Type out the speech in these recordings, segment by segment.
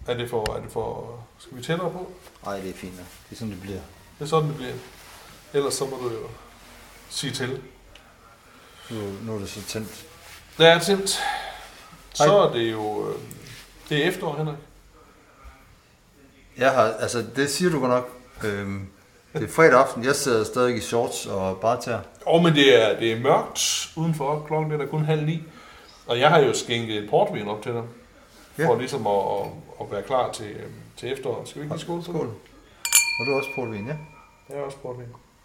Er det for... Skal vi tættere på? Nej, det er fint. Det er sådan, det bliver. Det er sådan, det bliver. Ellers så må du jo sige til. Nu er det så tændt. Det er tændt. Så er det jo... Det er efterår, Henrik. Jeg har, altså det siger du godt nok. Det er fredag aften. Jeg sidder stadig i shorts og bare tager. Men det er mørkt udenfor. Klokken det er kun 8:30. Og jeg har jo skænket et portvin op til dig. For ligesom at være klar til efteråret. Skal vi ikke lige skåle? Skål. Og du er også portvin, ja? Jeg er også portvin.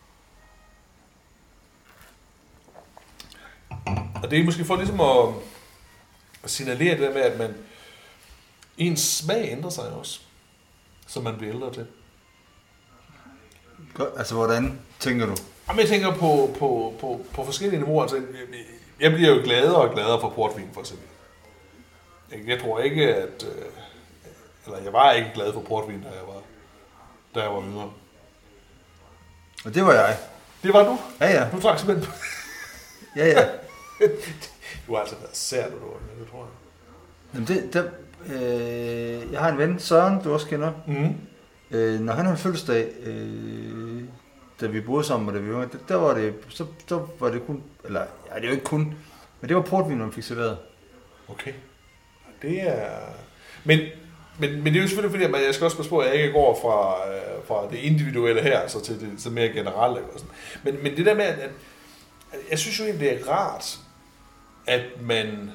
Og det er måske for ligesom at signalere det der med, at ens smag ændrer sig også, som man bliver ældre til. Godt. Altså, hvordan tænker du? Jamen, jeg tænker på forskellige niveauer. Altså, jeg bliver jo gladere og gladere for portvin, for eksempel. Jeg tror ikke, at... Eller jeg var ikke glad for portvin, da jeg var yngre. Og det var jeg. Det var du? Ja. Du drak simpelthen... Ja. Du har altså været sær, du var med, det tror jeg. Jamen jeg har en ven, Søren, du også kender. Mm. Når han havde fødselsdag, da vi boede sammen, og da vi var yngre, så var det kun... Eller, ja, det er jo ikke kun... Men det var portvin, man fik serveret. Okay. Det er... Men det er jo selvfølgelig fordi, at jeg skal også passe på, at jeg ikke går fra det individuelle her så til det mere generelle. Og sådan. Men det der med, at jeg synes jo egentlig, det er rart, at man...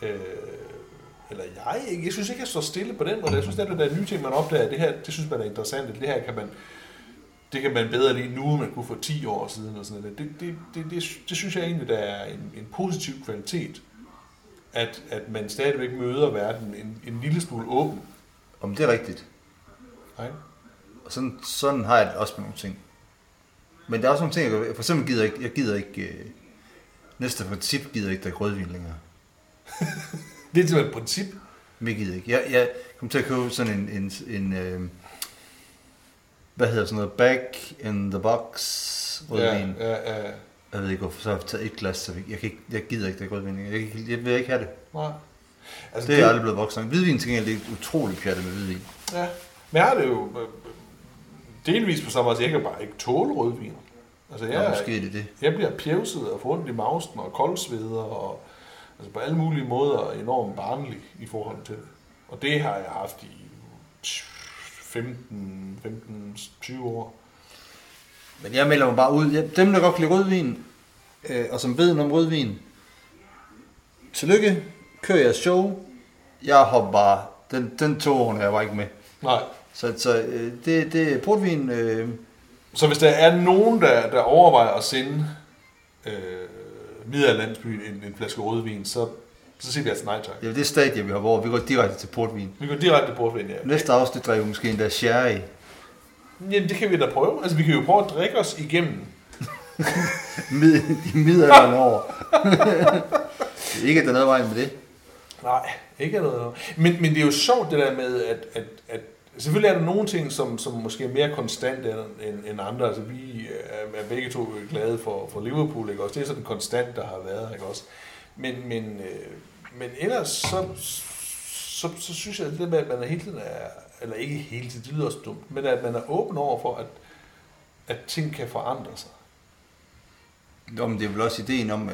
Jeg synes ikke, jeg står stille på den måde. Jeg synes, at der er nye ting, man opdager. Det her, det synes man er interessant. Det her kan man bedre lide nu, end man kunne for 10 år siden. Og sådan noget. Det synes jeg egentlig, der er en positiv kvalitet. At man stadigvæk møder verden en lille smule åben. Om det er rigtigt. Nej. Og sådan har jeg det også med nogle ting. Men der er også nogle ting, for eksempel gider ikke næste princip gider ikke drikke rødvin længere. Det er simpelthen et princip. Men jeg gider ikke. Jeg kom til at købe sådan en hvad hedder sådan noget, back in the box rødvin. Ja. Jeg ved ikke hvorfor, så har jeg taget et glas, så jeg gider ikke drikke rødvin. Jeg vil ikke have det. Nej. Altså, det er jeg aldrig blevet voksen. Hvidvin til gengæld, det er utroligt pjattet med hvidvin. Ja, men jeg har det jo delvis på samme måde, jeg kan bare ikke tåle rødvin. Altså, måske er det. Jeg bliver pjevset og får ondt i mausen og koldsveder og altså på alle mulige måder enormt barnlig i forhold til det. Og det har jeg haft i 15-20 år. Men jeg melder mig bare ud. Dem, der godt kan lide rødvin, og som ved noget om rødvin, tillykke, kør jeres show. Jeg hopper bare. Den tog jeg var ikke med. Nej. Så det er portvin. Så hvis der er nogen, der overvejer at sende middelalderlandsbyen en flaske rødvin, så siger vi altså nej tak. Ja, det er stadie, vi har hvor vi går direkte til portvin. Vi går direkte til portvin, ja. Næste afsnit drikker vi måske endda sherry. Jamen, det kan vi da prøve. Altså, vi kan jo prøve at drikke os igennem. De middelalderen over. Ikke at der er noget vejen med det. Nej, ikke noget. Men det er jo sjovt det der med, at selvfølgelig er der nogle ting, som måske er mere konstant end andre. Altså, vi er begge to glade for Liverpool, ikke også? Det er sådan konstant, der har været, ikke også? Men ellers så synes jeg, at det med, at man er hele tiden eller ikke hele tiden, det lyder også dumt, men at man er åben over for, at ting kan forandre sig. Jo, men det er vel også ideen om,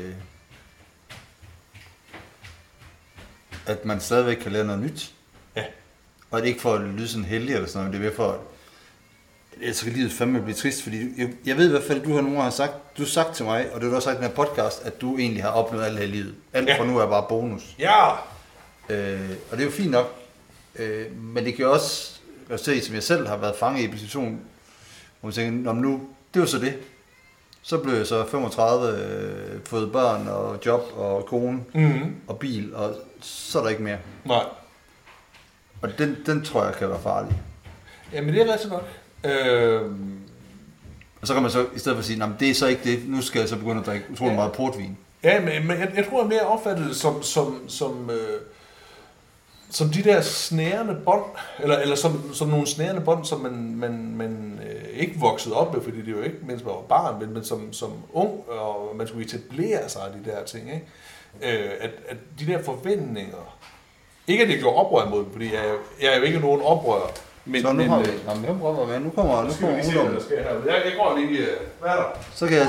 at man stadigvæk kan lære noget nyt. Ja. Og det er ikke for at lyde sådan heldig eller sådan noget, men det er ved for at jeg skal livet fandme blive trist, fordi jeg ved i hvert fald, at du har nogle gange sagt, du har sagt til mig, og det har du også sagt i den her podcast, at du egentlig har opnået alt her i livet. Alt fra nu er bare bonus. Ja! Og det er jo fint nok, men det kan jo også se, som jeg selv har været fanget i en situation, hvor man tænker, nu, det er jo så det. Så blev jeg så 35, fået børn og job og kone og bil, og så er der ikke mere. Nej. Og den tror jeg kan være farlig. Jamen det er rigtigt nok. Og så kan man så i stedet for sige, det er så ikke det, nu skal jeg så begynde at drikke utrolig meget portvin. Ja, men jeg tror, jeg mere opfattet det som de der snærende bånd, eller som nogle snærende bånd, som man ikke voksede op med, fordi det jo ikke, mens man var barn, men som ung, og man skulle etablere sig af de der ting, ikke? At de der forventninger, Ikke at det gjorde oprør imod dem, fordi jeg er jo ikke nogen oprører. Men, så nu har vi... Nu kommer ungdommen. Jeg går lige... Hvad er der? Så kan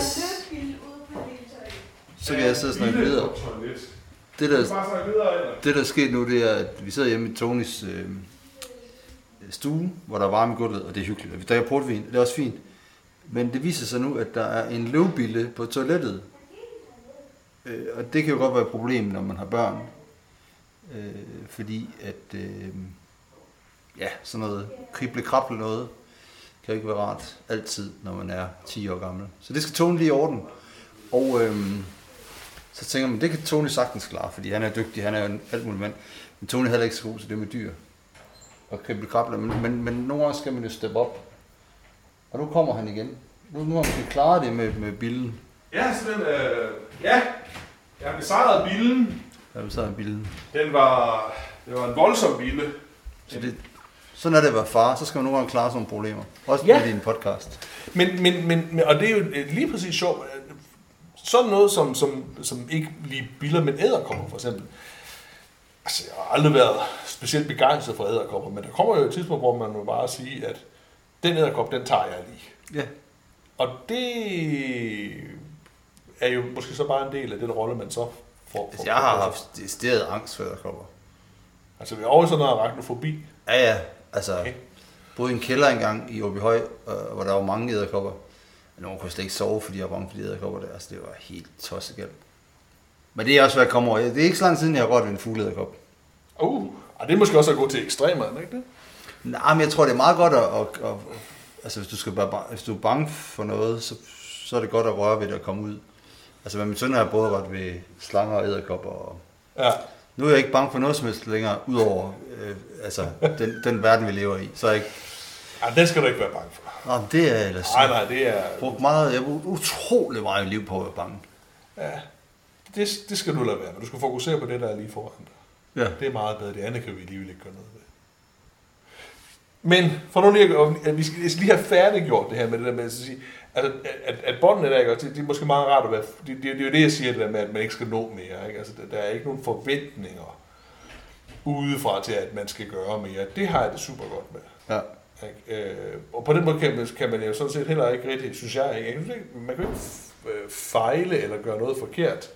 jeg sidde og snakke videre. Det der er sket nu, det er, at vi sidder hjemme i Tonys stue, hvor der er varme i gulvet, og det er hyggeligt. Vi drikker portvin, det er også fint. Men det viser sig nu, at der er en løvbille på toilettet. Og det kan jo godt være et problem, når man har børn. Fordi at... sådan noget krible-krable noget, kan jo ikke være rart altid, når man er 10 år gammel. Så det skal Tony lige i orden. Og så tænker man, det kan Tony sagtens klare, fordi han er dygtig, han er jo en alt muligt mand. Men Tony er heller ikke så god til det med dyr og krible-krable. Men nogle gange skal man jo steppe op. Og nu kommer han igen. Nu har man klaret det med billen. Ja, så den... Jeg har besejret billen. Det var en voldsom bille. Sådan er det at være far, så skal man nogle gange klare sådan nogle problemer. Også med din podcast. Men, og det er jo lige præcis sjovt. Sådan noget, som ikke lige biller, men edderkopper for eksempel. Altså, jeg har aldrig været specielt begejstret for edderkopper, men der kommer jo et tidspunkt, hvor man må bare sige, at den edderkop, den tager jeg lige. Ja. Og det er jo måske så bare en del af den rolle, man så får. Altså, jeg har haft decideret angst for edderkopper. Altså, vi er over i sådan noget arachnofobi. Ja, altså, okay. Boede i en kælder engang i Åbyhøj, hvor der var mange edderkopper. Nogen kunne slet ikke sove, fordi jeg var bange for de edderkopper der. Altså, det var helt tossegalt. Men det er også, hvad jeg kommer over. Det er ikke så lang tid, jeg har rørt ved en fugleedderkop. Og det er måske også at gå til ekstremerne, ikke det? Nej, men jeg tror, det er meget godt at altså, hvis du er bange for noget, så er det godt at røre ved det og komme ud. Altså, med min søn har jeg både været ved slanger og edderkopper. Og ja. Nu er jeg ikke bange for noget som helst længere, udover den verden, vi lever i. Så er jeg ikke... Ja, den skal du ikke være bange for. Nå, det er ellers... Nej, det er... Jeg har brugt utrolig meget liv på at være bange. Ja, det skal du lade være, men du skal fokusere på det, der er lige foran dig. Ja. Det er meget bedre, det andet kan vi alligevel ikke gøre noget ved. Men for nu lige, at vi skal lige have færdiggjort det her med det der med at sige, altså, at båndene der, det er måske meget rart at være, det er jo det, jeg siger, det der med, at man ikke skal nå mere. Ikke? Altså, der er ikke nogen forventninger udefra til, at man skal gøre mere. Det har jeg det super godt med. Ja. Og på den måde kan man jo sådan set heller ikke rigtig, synes jeg ikke. Man kan jo ikke fejle eller gøre noget forkert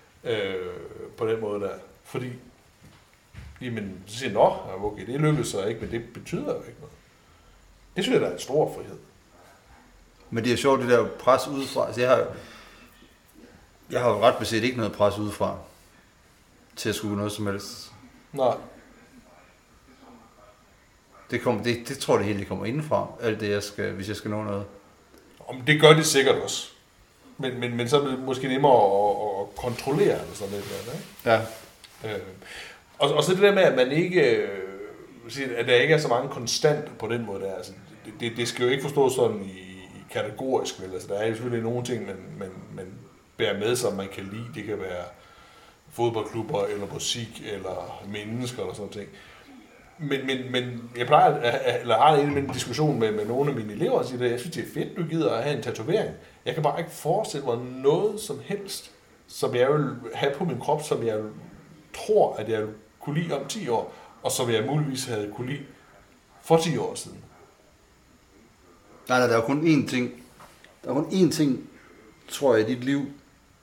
på den måde der. Fordi, jamen, så siger okay, det lykkedes så ikke, men det betyder jo ikke noget. Det synes jeg, der er en stor frihed. Men det er sjovt, det der pres udefra. Altså, jeg har jo ret beset ikke noget pres udefra til at skulle noget som helst. Nej. Det tror jeg hele kommer indenfra, alt det, hvis jeg skal nå noget. Det gør det sikkert også. Men så er det måske nemmere at kontrollere det sådan lidt. Ikke? Ja. Og så det der med, at man ikke, at der ikke er så mange konstanter på den måde der. Altså, det skal jo ikke forstås sådan i kategorisk, vel? Altså, der er jo selvfølgelig nogle ting, man bærer med sig, man kan lide. Det kan være fodboldklubber, eller musik, eller mennesker, eller sådan ting. Men jeg plejer, eller har en diskussion med nogle af mine elever, og siger, at jeg synes, det er fedt, du gider at have en tatovering. Jeg kan bare ikke forestille mig noget som helst, som jeg vil have på min krop, som jeg tror, at jeg vil kunne lide om 10 år, og som jeg muligvis havde kunne lide for 10 år siden. Nej, der er kun én ting. Der er kun én ting, tror jeg, i dit liv,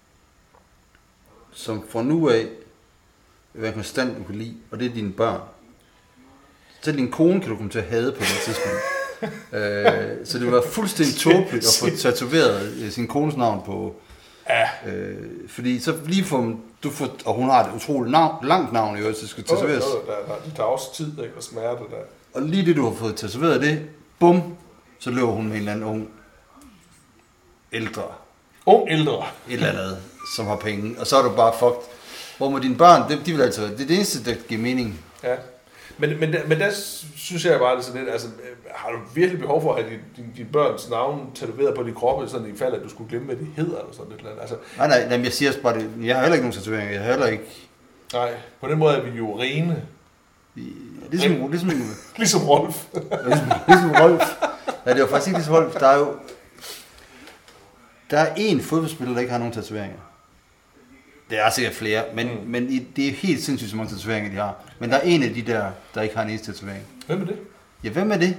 som fra nu af vil være konstant, du kan lide, og det er dine børn. Så din kone kan du komme til at hade på det tidspunkt. Så det vil være fuldstændig tåbeligt at få tatoveret sin kones navn på. Ja. Fordi så lige og hun har et utroligt langt navn, jo, så skal tatoveres. Det tager også tid, ikke, og smerte der. Og lige det, du har fået tatoveret det, bum, så løber hun med en eller anden ung ældre. Et eller andet, som har penge. Og så er du bare fucked. Hvor med dine børn, de vil altså, det er det eneste, der giver mening. Ja. Men der synes jeg bare, det sådan lidt, altså, har du virkelig behov for at have din børns navn tatoveret på din krop, sådan i fald, at du skulle glemme, hvad det hedder, eller sådan lidt? Altså, nej, jeg siger bare det. Jeg har heller ikke nogen tatoveringer, jeg har heller ikke... Nej, på den måde er vi jo rene. Ligesom Rolf. Ligesom Rolf. Ja, det er jo faktisk ikke ligesom Rolf. Der er én fodboldspiller, der ikke har nogen tatoveringer. Der er sikkert flere, men det er helt sindssygt, så mange tatoveringer, de har. Men der er en af de der ikke har en eneste tatovering. Hvem er det? Ja, hvem er det?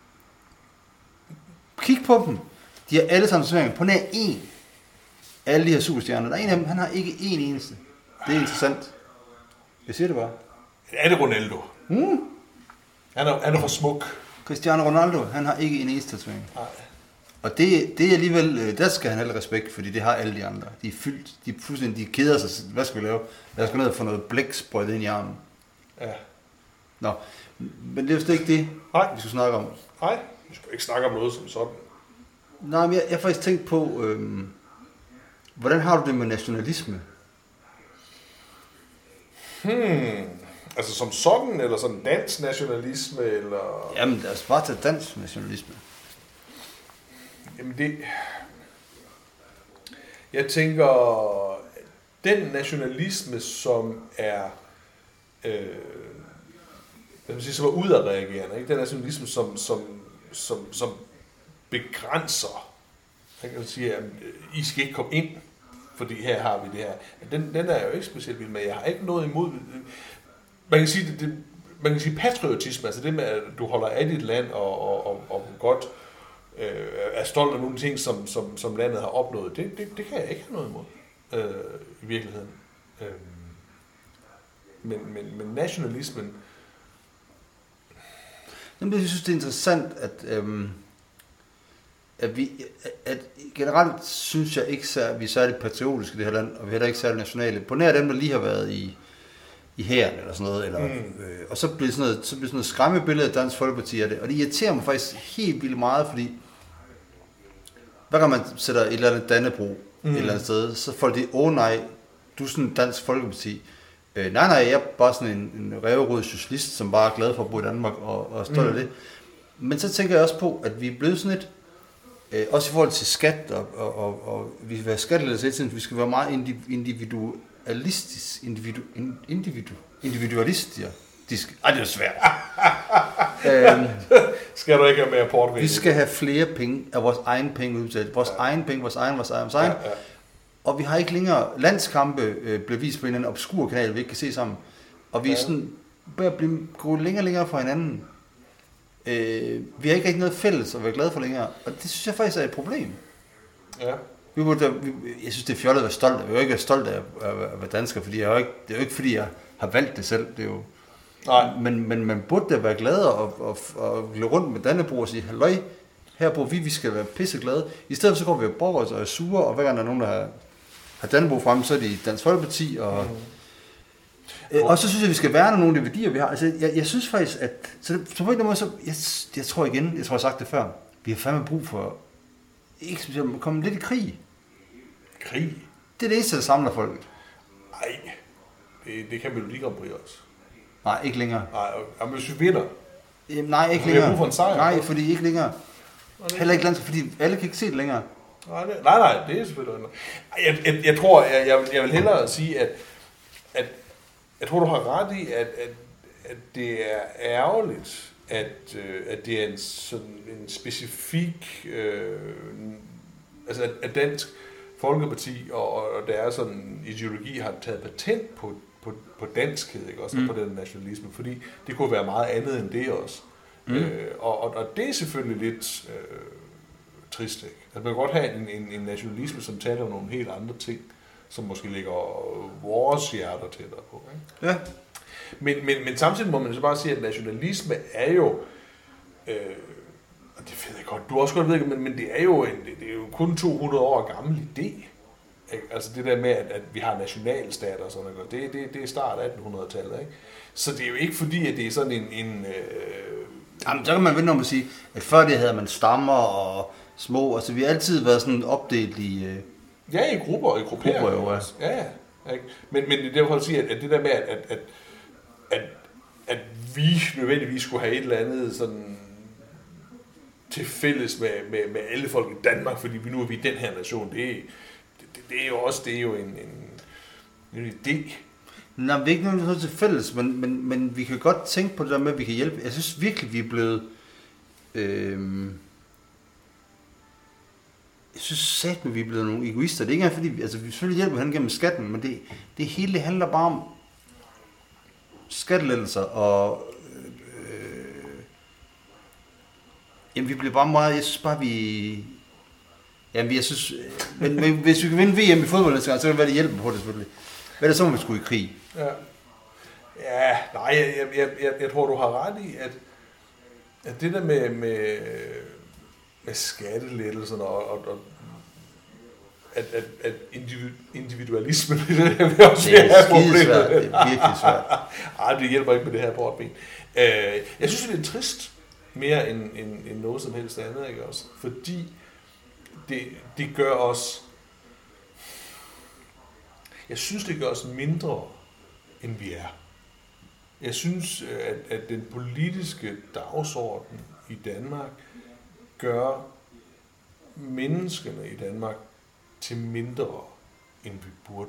Kig på dem. De har alle sammen tatoveringer. På nær én. Alle de her superstjerner. Der er en af dem, han har ikke én eneste. Det er interessant. Jeg siger det bare. Er det Ronaldo? Han er for smuk. Cristiano Ronaldo, han har ikke en eneste tatovering. Nej. Og det er alligevel, der skal han have respekt, fordi det har alle de andre. De er fyldt, de er fuldstændig, de keder sig. Hvad skal vi lave? Lad os gå ned og få noget blæk sprøjtet ind i armen. Ja. Nå, men det er jo ikke det, vi skal snakke om. Nej, vi skal ikke snakke om noget som sådan. Nej, men jeg har faktisk tænkt på, hvordan har du det med nationalisme? Altså som sådan, eller sådan dansk nationalisme, eller... Jamen, lad os bare tage dansk nationalisme. Jamen det... Jeg tænker, den nationalisme, som er... som er udadreagerende, ikke? Den nationalisme, som begrænser, jeg kan sige, at I skal ikke komme ind, fordi her har vi det her. Den er jeg jo ikke specielt vild med. Jeg har ikke noget imod... Man kan sige patriotisme, altså det med, at du holder af dit land og godt er stolt af nogle ting, som landet har opnået. Det kan jeg ikke have noget imod i virkeligheden. Men nationalismen... Jamen, jeg synes, det er interessant, at generelt synes jeg ikke, at vi er særlig patriotiske i det her land, og vi er heller ikke særlig nationale. På nær dem, der lige har været i hæren eller sådan noget, eller, og så bliver sådan noget skræmmebillede af Dansk Folkeparti af det, og det irriterer mig faktisk helt vildt meget, fordi hver gang man sætter et eller andet Dannebrog et eller andet sted, så får de, nej, du er sådan Dansk Folkeparti. Nej, jeg er bare sådan en ræverød socialist, som bare er glad for at bo i Danmark og stolt af det. Men så tænker jeg også på, at vi er blevet sådan et, også i forhold til skat, og vi skal være skattelettelser, vi skal være meget individualistiske. Ej, det er svært. Skal du ikke have mere portvin? Vi skal have flere penge af vores egen penge udbetalt. Vores egen penge, vores egen. Ja. Og vi har ikke længere landskampe bliver vist på en obskur kanal, vi ikke kan se sammen. Og vi er sådan gå længere og længere fra hinanden. Vi har ikke rigtig noget fælles at være glade for længere. Og det synes jeg faktisk er et problem. Ja. Jeg synes, det er fjollet at være stolt. Jeg vil jo ikke være stolt af at være dansker, fordi det er jo ikke fordi, jeg har valgt det selv. Det er jo... Nej. Men man burde da være glad og gå rundt med Dannebrog og sige, halløj, her bor vi skal være pisseglade. I stedet så går vi og brokker os og er sure, og hver gang der er nogen, der har Dannebrog frem, så er det Dansk Folkeparti. Og så synes jeg, vi skal værne nogle af de værdier, vi har. Altså, jeg synes faktisk, at... Så på en måde, jeg tror jeg har sagt det før, vi har fandme brug for... Ikke specielt, at komme lidt i krig. Krig? Det er det eneste, der samler folk. Nej, det kan Melodi Grand Prix også. Nej, ikke længere. Nej, hvis vi vinder. Nej, ikke længere. Vi har brug for en sejr. Nej, fordi ikke længere. Heller ikke landskamp, fordi alle kan ikke se det længere. Nej, det er selvfølgelig noget. Jeg tror, jeg vil hellere sige, at jeg tror, du har ret i, at det er ærgerligt, at det er en specifik, altså at Dansk Folkeparti og deres sådan ideologi har taget patent på danskhed, ikke? Også på den nationalisme, fordi det kunne være meget andet end det også. Og det er selvfølgelig lidt trist, ikke? Altså, man kan godt have en nationalisme, som taler om nogle helt andre ting, som måske ligger vores hjerter tættere på. Ikke? Ja. Men samtidig må man så bare sige, at nationalisme er jo, og det ved jeg godt, du også godt ved, men det er jo kun 200 år gammel idé. Ikke? Altså det der med, at vi har nationalstater og sådan noget, det er start af 1800-tallet. Ikke? Så det er jo ikke fordi, at det er sådan en Jamen, så kan man vende om at sige, at før det havde man stammer og små, altså vi har altid været sådan opdelt i... Ja, i grupper og i grupperinger. Jo, ja. Ja. Ikke? Men det er derfor at sige, at det der med, at vi nødvendigvis skulle have et eller andet sådan til fælles med alle folk i Danmark, fordi vi nu er vi den her nation, det er jo også en idé. Nej, vi er ikke noget til fælles, men vi kan godt tænke på det der med, at vi kan hjælpe. Jeg synes virkelig, vi er blevet... jeg synes satme, vi er blevet nogle egoister. Det er ikke engang fordi, altså vi selvfølgelig hjælper han gennem skatten, men det hele det handler bare om skattelettelser, og jamen vi bliver bare meget, jeg synes bare jeg synes, men hvis vi kan vinde VM i fodbold, så kan det være, det hjælper på det selvfølgelig. Hvad er det så, om vi skulle i krig? Ja, nej, jeg tror, du har ret i, at det der med skattelettelserne og at individualismen det er også det er skidesvært, det er virkelig svært. Ej, det hjælper ikke med det her portben. Jeg synes, det er trist mere end noget som helst andet, ikke også? Fordi det gør os, jeg synes, det gør os mindre, end vi er. Jeg synes, at den politiske dagsorden i Danmark gør menneskene i Danmark til mindre, end vi burde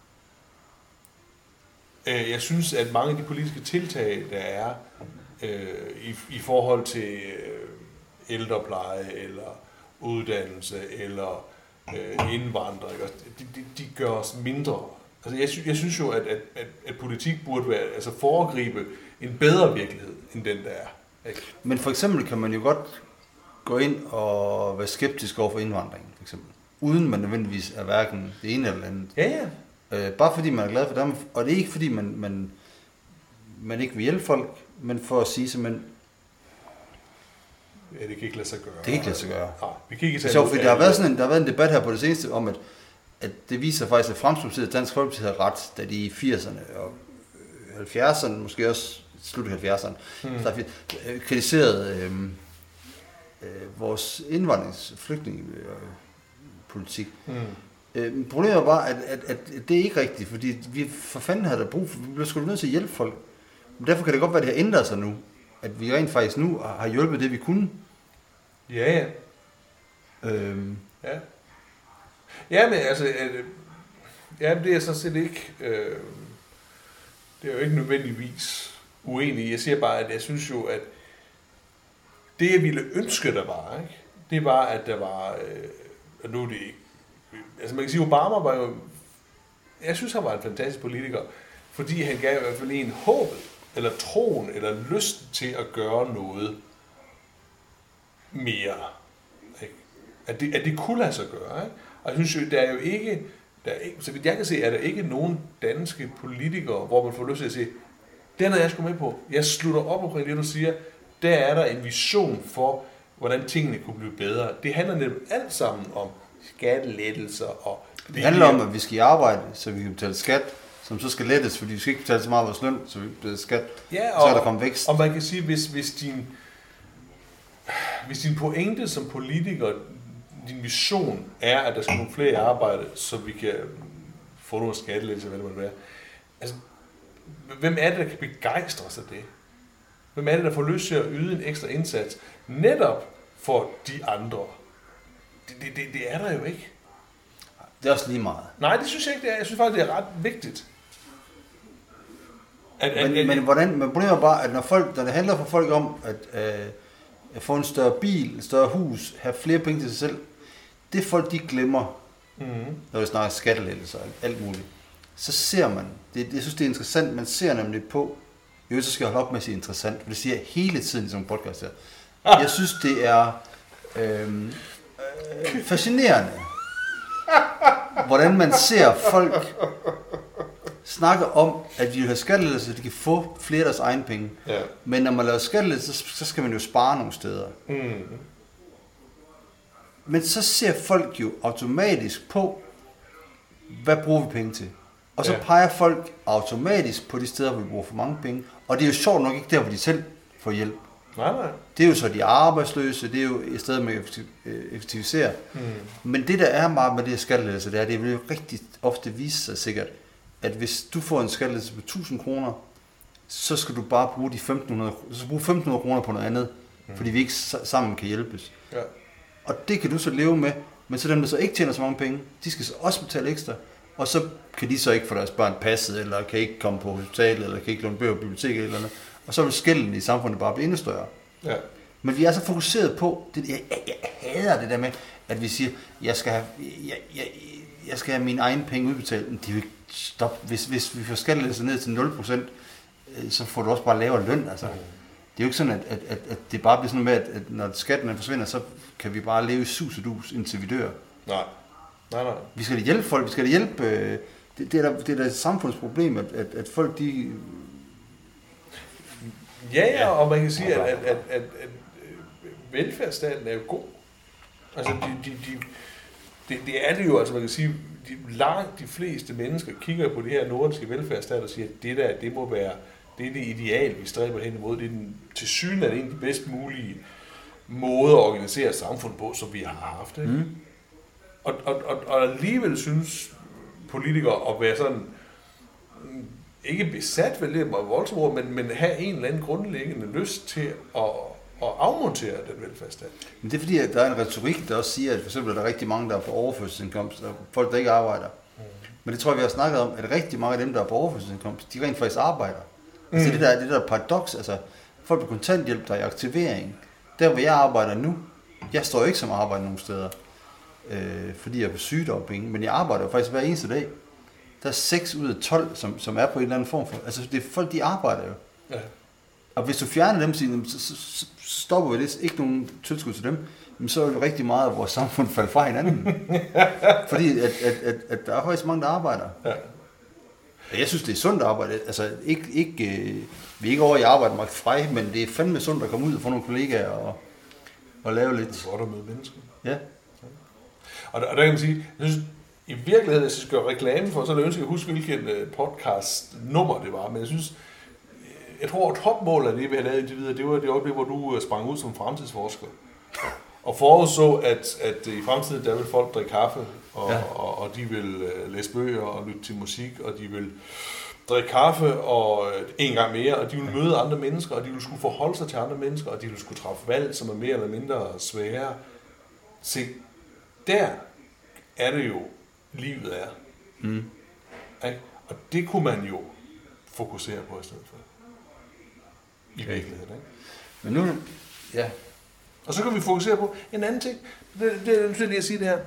være. Jeg synes, at mange af de politiske tiltag, der er i forhold til ældrepleje, eller uddannelse, eller indvandring, de gør os mindre. Altså, jeg synes jo, at politik burde være, altså foregribe en bedre virkelighed, end den der er. Ikke? Men for eksempel kan man jo godt gå ind og være skeptisk over for indvandringen, for eksempel. Uden man nødvendigvis er hverken det ene eller andet. Ja. Bare fordi man er glad for dem, og det er ikke fordi man ikke vil hjælpe folk, men for at sige simpelthen, ja, det kan ikke lade sig gøre. Det kan ikke lade sig gøre. Nej, vi kan ikke så, der har været en debat her på det seneste om, at det viser faktisk, at Fremskridtspartiet og Dansk Folkeparti havde ret, da de i 80'erne og 70'erne, måske også slut 70'erne, kritiserede vores indvandringsflygtningepolitik. Problemet er bare, at det er ikke rigtigt, fordi vi for fanden havde der brug for, vi bliver sgu nødt til at hjælpe folk. Men derfor kan det godt være, at det har ændret sig nu, at vi rent faktisk nu har hjulpet det, vi kunne. Ja. Ja, men altså, det er så set ikke, det er jo ikke nødvendigvis uenig. Jeg siger bare, at jeg synes jo, at det, jeg ville ønske, der var, ikke? Det var, at der var, og nu er det ikke, altså man kan sige, Obama var jo, jeg synes, han var en fantastisk politiker, fordi han gav i hvert fald en håbet, eller troen, eller lyst til at gøre noget mere. Ikke? At det kunne lade sig gøre, ikke? Og jeg synes jo, der er jo ikke, så vidt jeg kan se, er der ikke nogen danske politikere, hvor man får lyst til at sige, den er jeg sgu med på. Jeg slutter op omkring det, du siger. Der er der en vision for, hvordan tingene kunne blive bedre. Det handler netop alt sammen om skattelettelser. Og det handler om, at vi skal arbejde, så vi kan betale skat, som så skal lettes, fordi vi skal ikke betale så meget af vores løn, så vi betaler skat, ja, så er der kommet vækst. Og man kan sige, hvis din pointe som politiker, din vision er, at der skal nogle flere i arbejde, så vi kan få nogle skattelettelser, hvad det må være. Altså, hvem er det, der kan begejstre sig det? Hvem er det, der får lyst til at yde en ekstra indsats? Netop for de andre. Det er der jo ikke. Det er også lige meget. Nej, det synes jeg ikke, det er. Jeg synes faktisk, det er ret vigtigt. Men problemet er bare, at når det handler for folk om at få en større bil, et større hus, have flere penge til sig selv, det folk de glemmer, når vi snakker skattelettelser og alt muligt, så ser man, jeg synes det er interessant, man ser nemlig på, jo så skal jeg holde op med at sige interessant, for det siger jeg hele tiden i sådan en podcast her. Jeg synes det er fascinerende, hvordan man ser folk snakke om, at de vil have skattelettelser, så de kan få flere af deres egne penge. Ja. Men når man laver skattelettelser, så skal man jo spare nogle steder. Men så ser folk jo automatisk på, hvad bruger vi penge til? Og så peger folk automatisk på de steder, hvor vi bruger for mange penge. Og det er jo sjovt nok ikke der, hvor de selv får hjælp. Nej. Det er jo så de arbejdsløse, det er jo i stedet med at effektivisere. Men det der er meget med det her skattelettelser, det vil jo rigtig ofte vise sig sikkert, at hvis du får en skattelettelse på 1000 kroner, så skal du bare bruge de 1500 kroner på noget andet, fordi vi ikke sammen kan hjælpes. Ja. Og det kan du så leve med, men så dem, der så ikke tjener så mange penge, de skal så også betale ekstra, og så kan de så ikke få deres børn passet, eller kan ikke komme på hospitalet, eller kan ikke låne bøger på biblioteket, eller noget. Og så vil skælden i samfundet bare blive endnu større. Ja. Men vi er så fokuseret på, jeg hader det der med, at vi siger, jeg skal have mine egne penge udbetalt. Men de vil stoppe. Hvis vi får skattelettelser ned til 0%, så får du også bare lavere løn. Altså. Det er jo ikke sådan, at det bare bliver sådan med, at når skatten forsvinder, så kan vi bare leve i sus og dus, indtil vi dør. Nej. Vi skal da hjælpe folk. Vi skal da hjælpe... Det er da et samfundsproblem, at folk de... Ja, og man kan sige, at velfærdsstaten er jo god. Altså, det er det jo, altså man kan sige, langt de fleste mennesker kigger på de her nordiske velfærdsstater og siger, at det må være, det er det ideal, vi stræber hen imod. Det er den tilsyneladende en af de bedst mulige måder at organisere samfund på, som vi har haft. Ikke? Mm. Og alligevel synes politikere at være sådan, ikke besat ved det voldsomt ord, men have en eller anden grundlæggende lyst til at afmontere den velfærdsstat. Men det er fordi, at der er en retorik, der også siger, at for eksempel der er rigtig mange, der er på overførselsindkomst, og folk, der ikke arbejder. Mm. Men det tror jeg, vi har snakket om, at rigtig mange af dem, der er på overførselsindkomst, de rent faktisk arbejder. Mm. Altså det der paradoks, altså folk på kontanthjælp, der er i aktivering, der hvor jeg arbejder nu, jeg står jo ikke som arbejder nogen steder, fordi jeg er på sygedagpenge, men jeg arbejder jo faktisk hver eneste dag. Der er 6 ud af 12, som er på en eller anden form for... Altså, det er folk, de arbejder jo. Ja. Og hvis du fjerner dem, så stopper vi det. Ikke nogen tilskud til dem. Men så er det rigtig meget af vores samfund falde fra hinanden. Fordi at der er faktisk mange, der arbejder. Ja. Jeg synes, det er sundt at arbejde. Altså, vi er ikke over i arbejdsmarkedet frej, men det er fandme sundt at komme ud og få nogle kollegaer og lave lidt. Det er godt at møde mennesker. Ja. Og der kan man sige, jeg synes, i virkeligheden, hvis jeg skal gøre reklame for, så er det ønsker at huske, hvilken podcast-nummer det var. Men jeg tror, at topmålet af det, vi har lavet indtil videre, det var det øjeblik, hvor du sprang ud som fremtidsforsker. Og forudså, at i fremtiden, der vil folk drikke kaffe, og de vil læse bøger og lytte til musik, og de vil drikke kaffe og en gang mere, og de vil møde andre mennesker, og de vil skulle forholde sig til andre mennesker, og de vil skulle træffe valg, som er mere eller mindre svære. Se, der er det jo, livet er. Mm. Og det kunne man jo fokusere på i stedet for. I virkeligheden, ikke? Men nu, ja. Og så kan vi fokusere på en anden ting. Det er lige at sige det her.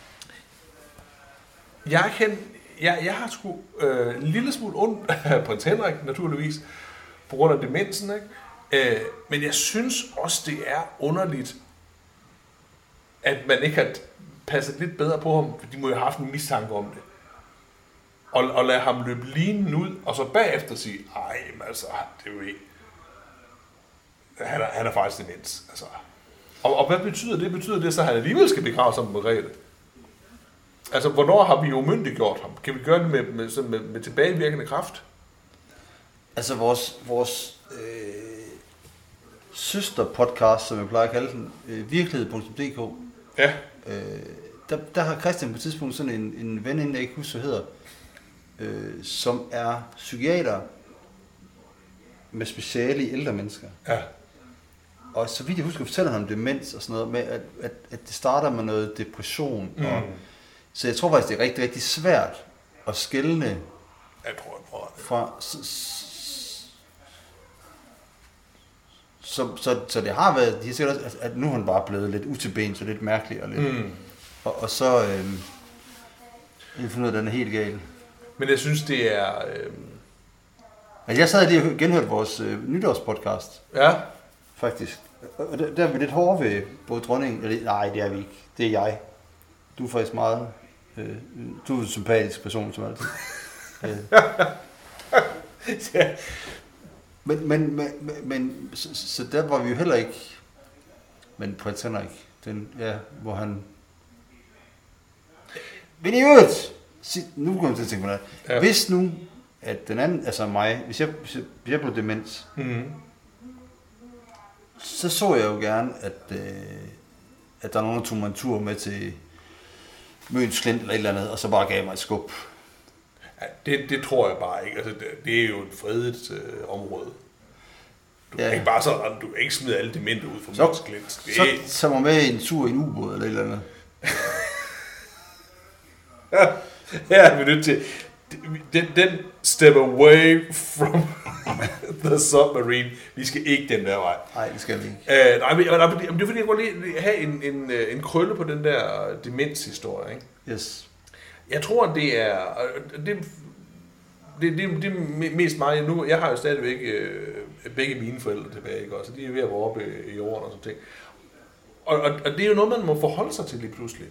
Jeg har sgu en lille smule ondt af prins Henrik, naturligvis, på grund af demensen, ikke? Men jeg synes også, det er underligt, at man ikke har passet lidt bedre på ham, for de må jo have haft en mistanke om det. Og lade ham løbe linen ud, og så bagefter sige, ej, altså, det er jo ikke... Han er faktisk demens, altså. Og hvad betyder det? Betyder det, så at han alligevel skal begraves som Margrethe? Altså, hvornår har vi umyndiggjort ham? Kan vi gøre det med tilbagevirkende kraft? Altså, vores søsterpodcast, som jeg plejer at kalde den, virkelighed.dk, ja. Der har Christian på et tidspunkt sådan en ven, jeg ikke husker, hvad hedder, som er psykiater med speciale i ældre mennesker. Ja. Og så vidt jeg husker, fortæller han om demens og sådan noget, med at det starter med noget depression. Mm. Så jeg tror faktisk, det er rigtig, rigtig svært at skelne fra... Så det har været, de har sikkert også, at nu er han bare blevet lidt utilbens og lidt mærkelig og lidt... Og så... jeg finder ud af, at den er helt gal. Men jeg synes, det er... Altså, jeg sad lige og genhørte vores nytårspodcast. Ja. Faktisk. Og der er vi lidt hårde ved både dronningen... Eller, nej, det er vi ikke. Det er jeg. Du er faktisk meget... du er en sympatisk person, som altid. Ja. Men så der var vi jo heller ikke... Men prins Henrik, hvor han... Men i øvrigt... Nu kommer jeg til at tænke på det. Ja. Hvis nu, at den anden, altså mig, hvis jeg blev demens, så jeg jo gerne, at der er nogen, der tog mig en tur med til Møns Klint eller et eller andet, og så bare gav mig et skub. Ja, det tror jeg bare ikke. Altså, det er jo et fredet område. Du kan ikke bare sådan, du kan ikke smide alle demente ud fra Møns Klint. Så tager man med en tur i en ubåd eller et eller andet. Ja, vi er nødt til... Den step away from The Submarine. Vi skal ikke den der vej. Nej, det skal vi ikke. Det er fordi, jeg kunne lige have en krølle på den der demenshistorie, ikke? Yes. Jeg tror, det er mest mig nu. Jeg har jo stadigvæk begge mine forældre tilbage, ikke? Så de er ved at være oppe i jorden og sådan ting. Og det er jo noget, man må forholde sig til lige pludselig.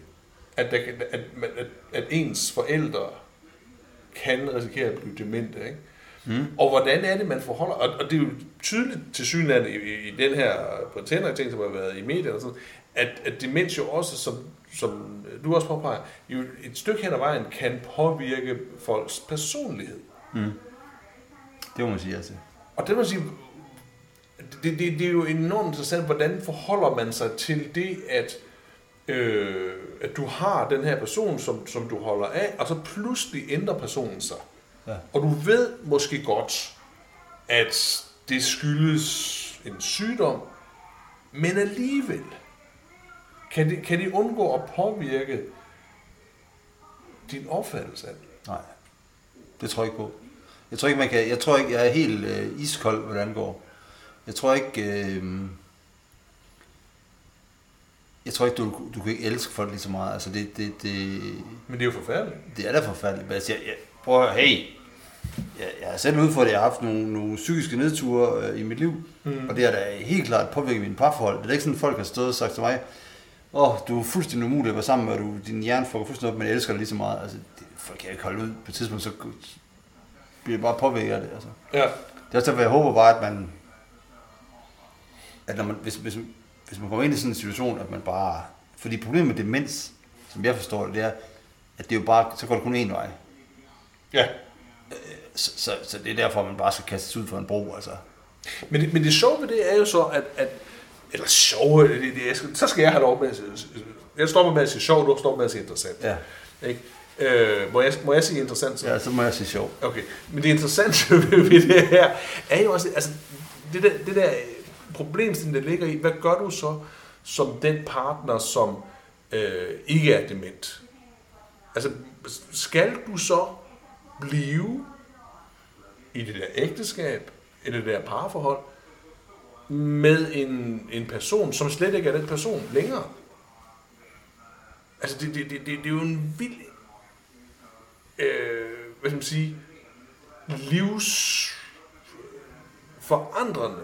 At ens forældre kan risikere at blive demente, ikke? Og hvordan er det, man forholder? Og det er jo tydeligt til synligheden i den her Britannia-ting, som har været i medierne, og sådan, at demens jo også, som du også påpeger, jo et stykke hen ad vejen kan påvirke folks personlighed. Det må man sige, altså. Og det må man sige, det er jo enormt interessant, hvordan forholder man sig til det, at du har den her person, som du holder af, og så pludselig ændrer personen sig. Ja. Og du ved måske godt, at det skyldes en sygdom, men alligevel kan de undgå at påvirke din opfattelse af det? Nej, det tror jeg ikke på. Jeg tror ikke, jeg er helt iskold, hvad det angår. Jeg tror ikke, du kan ikke elske folk lige så meget. Altså Men det er jo forfærdeligt. Det er da forfærdeligt. Men altså, prøv at hey, jeg har selv ud for det, jeg har haft nogle psykiske nedture i mit liv, og det har da helt klart påvirket mine parforhold. Det er ikke sådan, folk har stået og sagt til mig, du er fuldstændig umulig at være sammen med, og din hjerne får fuldstændig op, men jeg elsker dig lige så meget. Altså, folk kan ikke holde ud. På et tidspunkt, så bliver jeg bare påvirket af det. Altså. Ja. Det er også derfor, jeg håber bare, at når man, hvis man kommer ind i sådan en situation, at man bare... Fordi problemet med demens, som jeg forstår det, er, at det er jo bare, så går det kun én vej. Ja. Så det er derfor, man bare skal kastes ud for en bro, altså. Men det sjove ved det er jo så, eller sjove, så skal jeg have lov med at jeg stopper med at sige sjov, du stopper med at sige interessant. Ja. Ikke? Må jeg sige interessant? Så? Ja, så må jeg sige sjov. Okay, men det interessante ved det her, er jo også, altså, det der problemstilling, der ligger i, hvad gør du så, som den partner, som ikke er dement? Altså, skal du så blive i det der ægteskab, i det der parforhold, med en person, som slet ikke er den person længere? Altså, det er jo en vild, hvad skal man sige, livsforandrende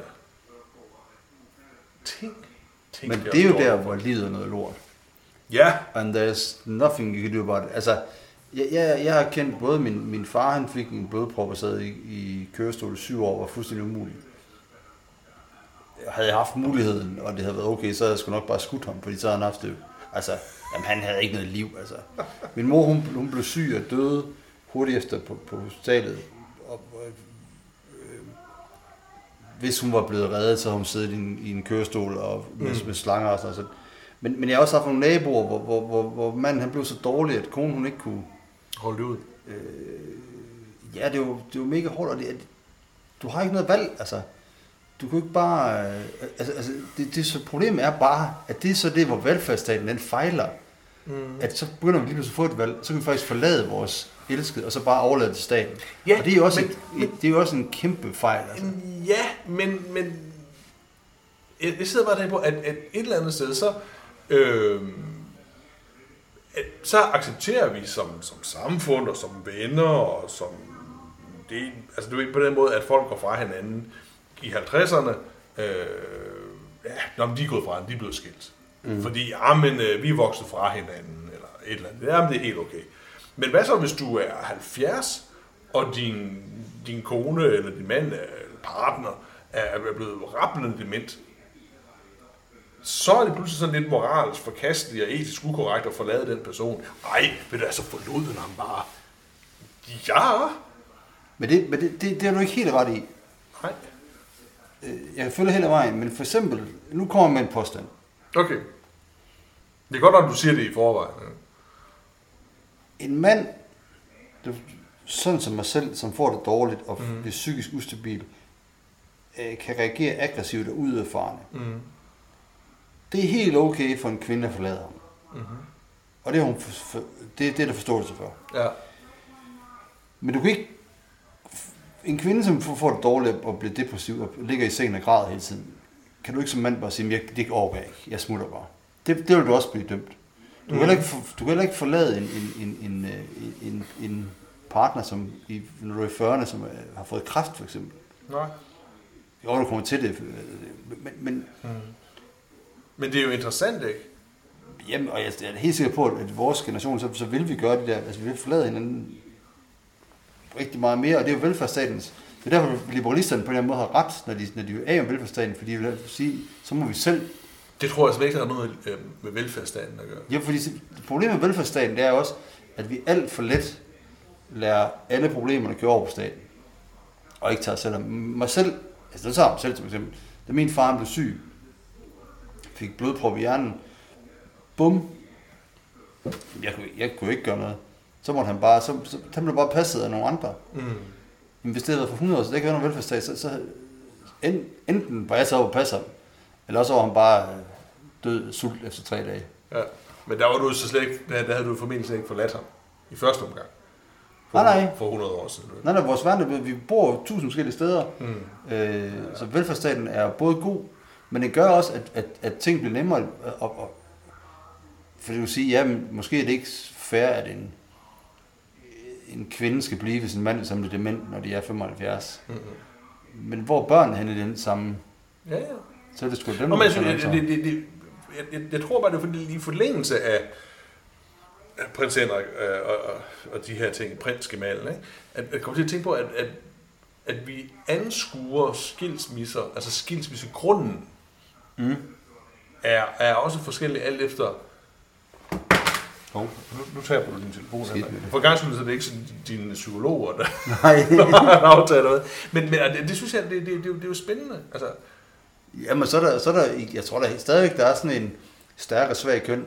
ting. Men det er jo der, hvor livet er noget lort. Ja. And there's nothing you can do about it. Altså, jeg har kendt både min far, han fik en blodprop og sad i kørestol i 7 år, var fuldstændig umulig. Havde jeg haft muligheden, og det havde været okay, så havde jeg sgu nok bare skudt ham, fordi så havde han haft det. Altså, jamen, han havde ikke noget liv, altså. Min mor, hun blev syg og døde hurtigt efter på hospitalet. Hvis hun var blevet reddet, så havde hun siddet i en kørestol og med slanger og sådan noget. Men jeg har også haft nogle naboer, hvor manden han blev så dårlig, at konen hun ikke kunne holde ud. Ja, det er jo mega hårdt, og du har ikke noget valg, altså. Du kan ikke bare... så problemet er bare, at det er så det, hvor velfærdsstaten den fejler. At så begynder vi lige pludselig at få et valg, så kan vi faktisk forlade vores elskede, og så bare overlade til staten. Ja, og det er jo også, det er jo også en kæmpe fejl. Altså. Ja, men jeg sidder bare der på, at et eller andet sted, så accepterer vi som samfund, og som venner, og som... Det, altså du ved på den måde, at folk går fra hinanden i 50'erne, når de er gået fra hinanden, de er blevet skilt. Fordi, vi er vokset fra hinanden, eller et eller andet. Jamen, det er helt okay. Men hvad så, hvis du er 70, og din kone, eller din mand, eller partner, er blevet rablende dement? Så er det pludselig sådan lidt moralsk forkasteligt og etisk ukorrekt at forlade den person. Ej, vil du altså forlod den ham bare? Ja. Men det er du ikke helt ret i. Nej. Jeg kan følge hele vejen, men for eksempel, nu kommer med en påstand. Okay. Det er godt nok, du siger det i forvejen. En mand, sådan som mig selv, som får det dårligt og bliver psykisk ustabil, kan reagere aggressivt og udadfarende. Det er helt okay for en kvinde at forlade ham. Og det er der forståelse for. Ja. Men du kan ikke en kvinde, som får det dårligt og bliver depressiv og ligger i sengen og græder hele tiden, kan du ikke som mand bare sige, det overgår jeg ikke, jeg smutter bare. Det vil du også blive dømt. Du kan heller ikke forlade en partner, som når du er i 40'erne, som har fået kræft for eksempel. Nej. Jo, du kommer til det. Men det er jo interessant, ikke? Jamen, og jeg er helt sikker på, at i vores generation, så vil vi gøre det der. Altså, vi vil forlade hinanden rigtig meget mere, og det er jo velfærdsstatens. Det er derfor, liberalisterne på den måde har ret, når de er af om velfærdsstaten, fordi de vil sige, så må vi selv... Det tror jeg slet ikke, der har noget med velfærdsstaten at gøre. Ja, fordi problemet med velfærdsstaten, det er også, at vi alt for let lærer alle problemerne køre over på staten, og ikke tager selv om mig selv. Altså, det tager mig selv som eksempel. Da min far blev syg, fik blodprop i hjernen, bum, jeg kunne ikke gøre noget. Så måtte han bare, han blev bare passet af nogle andre. Men hvis det havde været for 100 år, så det ikke havde nogen velfærdsstat, så enten var jeg så over og passer, eller også var han bare død sult efter 3 dage. Ja, men der var du så slet ikke, der havde du formentlig slet ikke forladt ham i første omgang. For 100 år siden. Nej, vores verden, vi bor 1000 forskellige steder, så velfærdsstaten er både god, men det gør også, at ting bliver nemmere. For det vil sige, ja, måske er det ikke fair, at en kvinde skal blive ved sin mand, som er dement, når de er 75. Men hvor børn er henne i den samme... Ja. Så er det sgu dem, der jeg tror bare, det er fordi i forlængelse af prins Henrik og de her ting, prinsgemalen, ikke? At jeg kommer til at tænke på, at vi anskuer skilsmisser, altså skilsmissegrunden, er også forskellig alt efter... Nu tager du din telefon. For gang skyld, så er det ikke sådan dine psykologer, der har aftalt noget. Men det synes jeg, det er jo spændende. Altså. Jamen, så er der, jeg tror da stadigvæk, der er sådan en stærk og svag køn,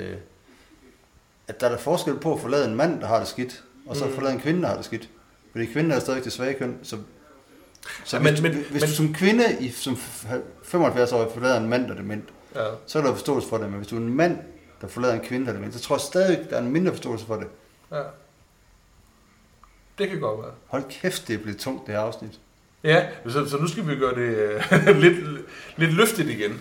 at der er forskel på at forlade en mand, der har det skidt, og så forlade en kvinde, der har det skidt. Fordi kvinden er stadigvæk det svage køn. Så hvis du som kvinde, som 75-årig, forlader en mand, der er dement, så er der forståelse for det. Men hvis du er en mand, der forlader en kvinde, der er dement, så tror jeg stadig, der er en mindre forståelse for det. Ja. Det kan godt være. Hold kæft, det er blevet tungt, det her afsnit. Ja, så nu skal vi gøre det lidt løftigt igen.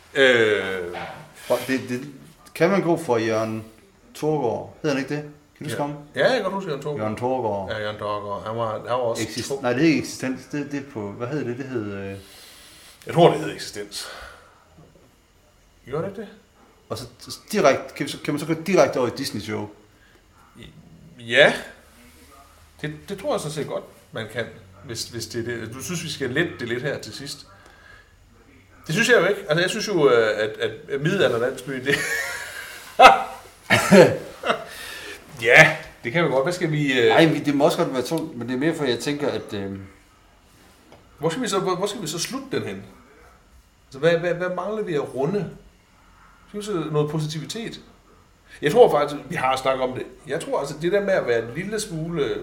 Det kan man gå for Jørgen Thorgård. Hedder han ikke det? Kan du huske ham? Ja, jeg kan godt huske Jørgen Thorgård. Jørgen Thorgård. Ja, Jørgen Thorgård. Han var også... Nej, det er ikke eksistens. Det er på... Hvad hedder det? Det hed... Jeg tror, det hedder eksistens. Gjorde det ikke det? Og så direkte... Kan man så gå direkte over i Disney Show? Ja. Det tror jeg så set godt, man kan. Hvis det er det. Du synes, vi skal lette det lidt her til sidst? Det synes jeg jo ikke. Altså, jeg synes jo, at middelalderlandsby, det... Ja, det kan vi godt. Hvad skal vi... Nej, det må også godt være tungt, men det er mere for, at jeg tænker, at... Hvor skal vi så slutte den hen? Altså, hvad mangler vi at runde? Skal vi så noget positivitet? Jeg tror faktisk, vi har snakket om det. Jeg tror altså, det der med at være en lille smule...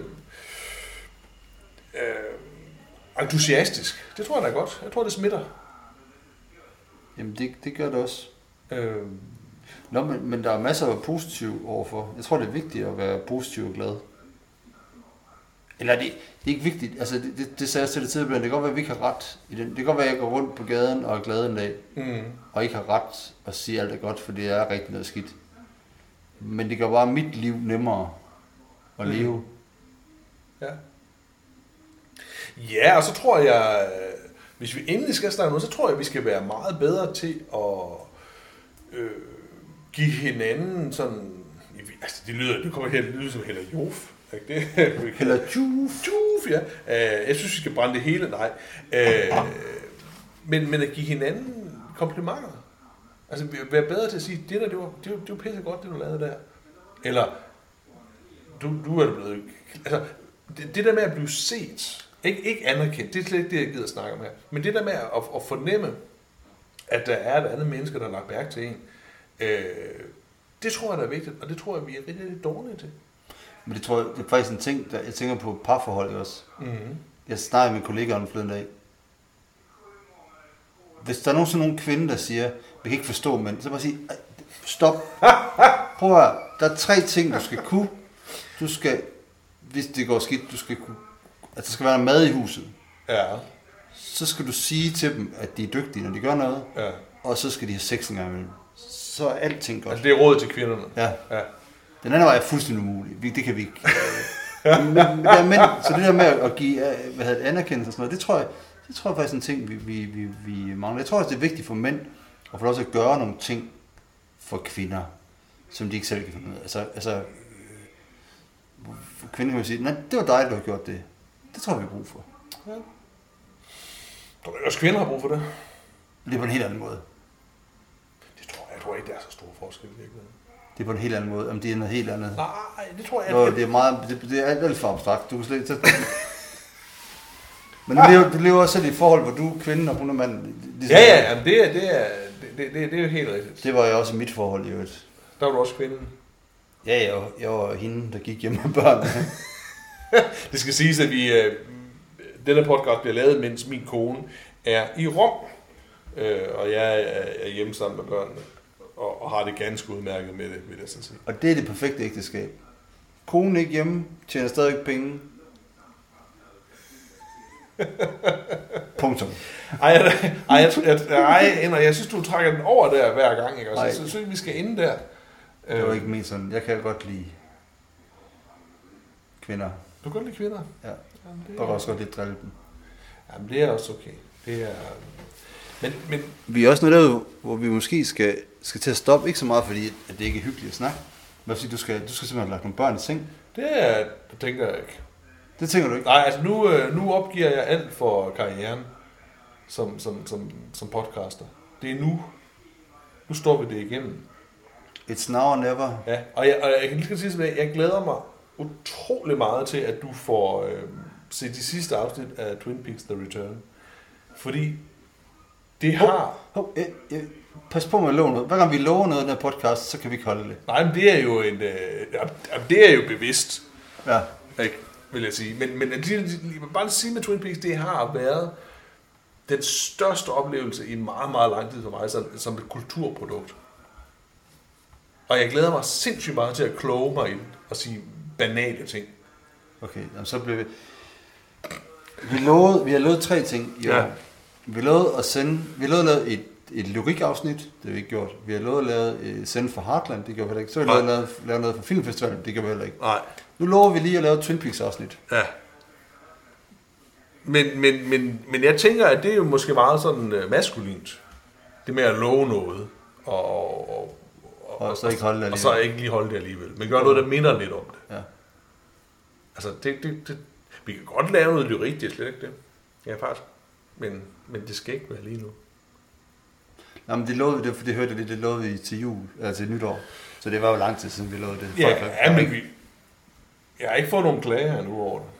entusiastisk. Det tror jeg da godt. Jeg tror, det smitter. Jamen, det gør det også. Nå, men der er masser af positiv overfor. Jeg tror, det er vigtigt at være positiv og glad. Eller det er ikke vigtigt. Altså, det sagde jeg til det tidligere. Det kan godt være, at vi ikke har ret i den. Det kan godt være, at jeg går rundt på gaden og er glad en dag. Og ikke har ret at sige, at alt er godt, for det er rigtig noget skidt. Men det gør bare mit liv nemmere at leve. Ja. Ja, og så tror jeg, hvis vi endelig skal snakke noget, så tror jeg, vi skal være meget bedre til at give hinanden sådan... Altså, det kommer her til at lyde som Hella Joof. Hella Joof, ja. Jeg synes, vi skal brænde det hele. Nej. Men at give hinanden komplimenter. Altså, være bedre til at sige, det var pisse godt, det du lavede der. Eller, du er blevet... Altså, det der med at blive set... Ikke anerkendt, det er slet ikke det, jeg gider snakke om her. Men det der med at fornemme, at der er et andet menneske, der har lagt mærke til en, det tror jeg, der er vigtigt, og det tror jeg, vi er rigtig dårlige til. Men det tror jeg, det er faktisk en ting, der jeg tænker på parforhold også. Mm-hmm. Jeg snakker med min kollega om den forleden dag. Hvis der er nogle kvinde, der siger, vi kan ikke forstå mænd, så bare sige, stop. Prøv at der er 3 ting, du skal kunne. Du skal, hvis det går skidt, du skal kunne at der skal være mad i huset, Ja. så skal du sige til dem, at de er dygtige, når de gør noget, Ja. og så skal de have sex en gang imellem. Så er alting godt. Altså, det er råd til kvinderne. Ja. Ja. Den anden vej er fuldstændig umulig. Det kan vi ikke. Men, så det der med at give anerkendelse og sådan noget, det tror jeg faktisk er en ting, vi mangler. Jeg tror også, det er vigtigt for mænd at få lov til at gøre nogle ting for kvinder, som de ikke selv kan finde ud af. Altså, for kvinder kan man sige, nej, det var dig, der har gjort det. Det tror jeg, vi har brug for. Ja. Tror du også, kvinder har brug for det? Det er på en helt anden måde. Jeg tror ikke, der er så stor forskel i virkeligheden. Det er på en helt anden måde. Om det er noget helt andet. Nej, det tror jeg Nå, ikke. det er meget, det er alt for abstrakt. Du kan slet ikke... Men du lever også selv i et forhold, hvor du er kvinde, og hun er mand. Ligesom Ja, det er jo helt rigtigt. Det var jo også mit forhold i øvrigt. Der var du også kvinden. Ja, jeg var hende, der gik hjemme med børnene. Det skal siges, at denne podcast bliver lavet, mens min kone er i Rom. Og jeg er hjemme sammen med børnene. Og har det ganske udmærket med det, vil jeg så sige. Og det er det perfekte ægteskab. Konen ikke hjemme, tjener stadig penge. Punktum. Jeg synes, du trækker den over der hver gang, ikke? Så synes jeg, vi skal inde der. Det var ikke ment sådan. Jeg kan godt lide kvinder. Du kan godt lide kvinder? Ja. Jeg kan også godt lide drille dem. Jamen, det er også okay. Det er... Men... Vi er også noget der, hvor vi måske skal til at stoppe. Ikke så meget, fordi at det ikke er hyggeligt at snakke. Men fordi du skal simpelthen have lagt nogle børn i seng. Det tænker jeg ikke. Det tænker du ikke? Nej, altså nu opgiver jeg alt for karrieren som podcaster. Det er nu. Nu står vi det igennem. It's now or never. Ja, og jeg kan lige sige, at jeg glæder mig utrolig meget til, at du får set de sidste afsnit af Twin Peaks The Return. Fordi det har... Pas på med at love noget. Hver gang vi lover noget i den her podcast, så kan vi ikke holde det. Nej, men det er jo det er jo bevidst. Ja. Ikke, vil jeg sige. Men bare at sige med Twin Peaks, det har været den største oplevelse i meget, meget lang tid for mig, som et kulturprodukt. Og jeg glæder mig sindssygt meget til at kloge mig ind og sige banale ting. Okay, jamen så bliver vi... Vi har lovet 3 ting i år. Ja. Vi har lovet at lave et lyrikafsnit, det har vi ikke gjort. Vi har lovet at sende for Heartland, det gjorde vi heller ikke. Så har vi lovet at lave noget for Filmfestivalen, det gjorde vi heller ikke. Nej. Nu lover vi lige at lave et Twin Peaks afsnit. Ja. Men jeg tænker, at det er jo måske meget sådan maskulint. Det med at love noget, og så ikke holde det alligevel. Og så ikke lige holde det alligevel. Men gør noget, der minder lidt om det. Ja. Altså, vi kan godt lave noget lyrik, det er slet ikke det. Ja, faktisk. Men det skal ikke være lige nu. Jamen, det lovede vi, det hørte jeg, det lovede vi til jul, eller til nytår. Så det var jo lang tid siden, vi lovede det. Ja, men jeg har ikke fået nogen klager endnu over det.